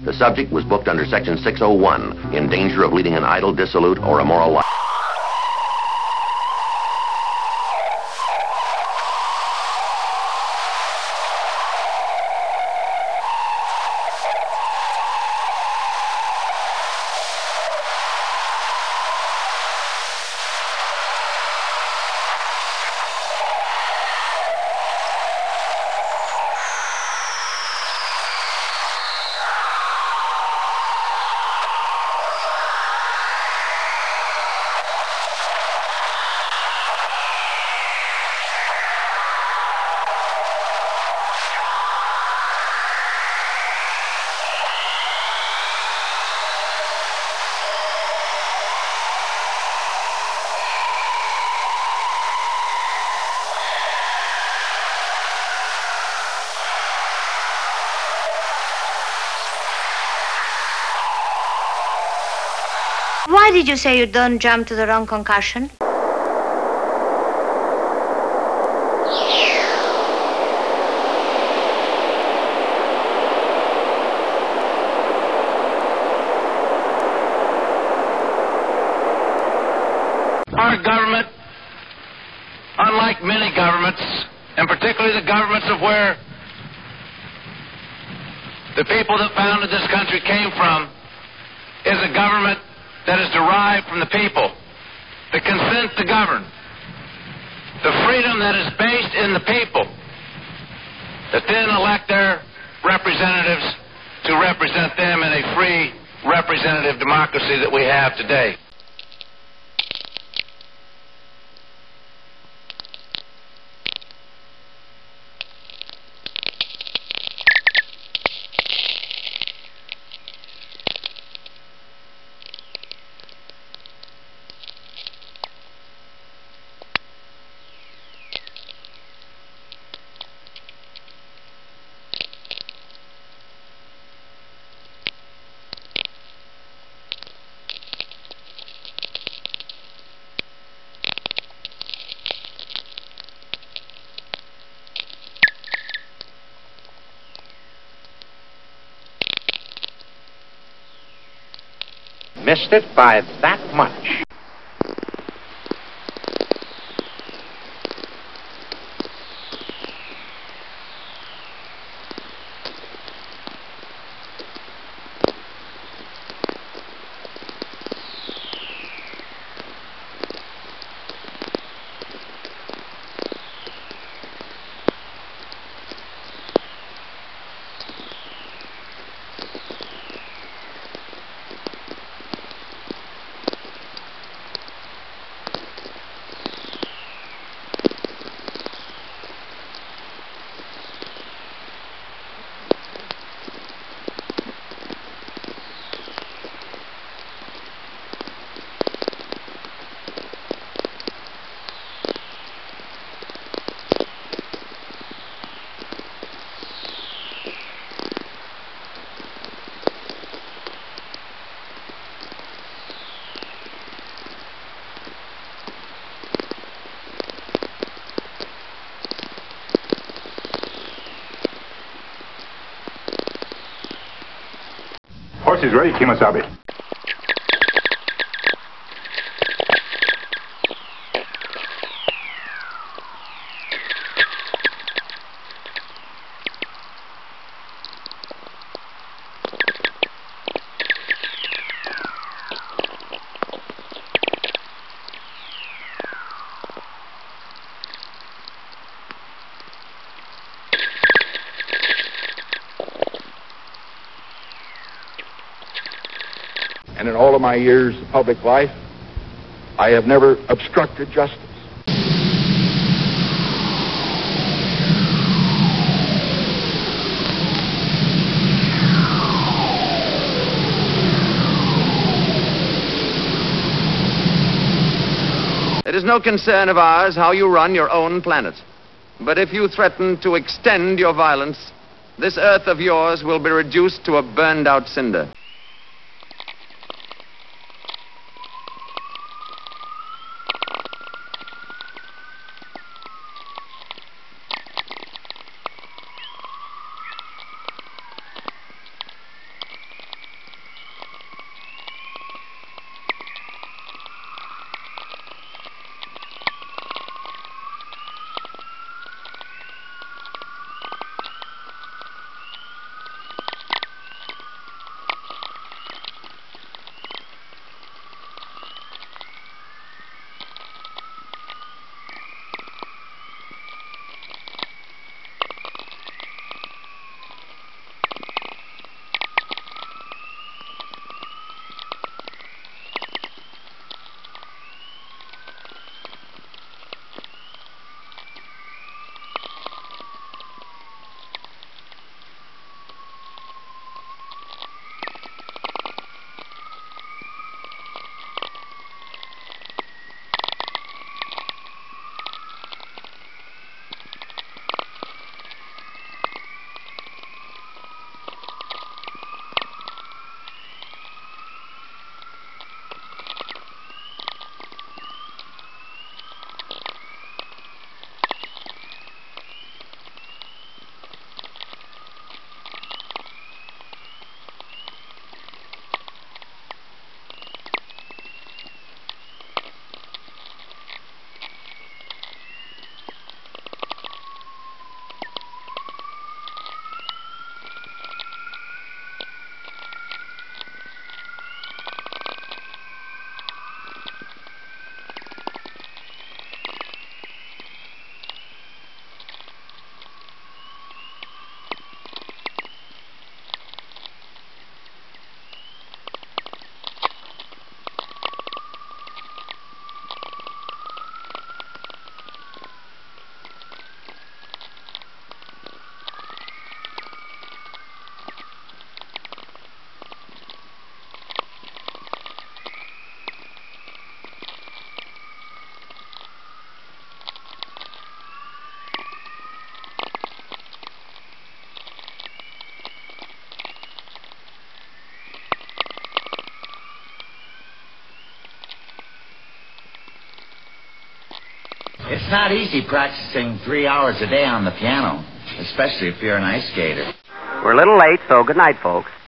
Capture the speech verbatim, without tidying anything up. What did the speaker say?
The subject was booked under Section six oh one, in danger of leading an idle, dissolute, or immoral life. Why did you say you don't jump to the wrong concussion? Our government, unlike many governments, and particularly the governments of where the people that founded this country came from, is a government that is derived from the people, the consent to govern, the freedom that is based in the people, that then elect their representatives to represent them in a free representative democracy that we have today. Missed it by that much. Horse is ready, Kimosabe. And in all of my years of public life, I have never obstructed justice. It is no concern of ours how you run your own planet. But if you threaten to extend your violence, this Earth of yours will be reduced to a burned-out cinder. It's not easy practicing three hours a day on the piano, especially if you're an ice skater. We're a little late, so good night, folks.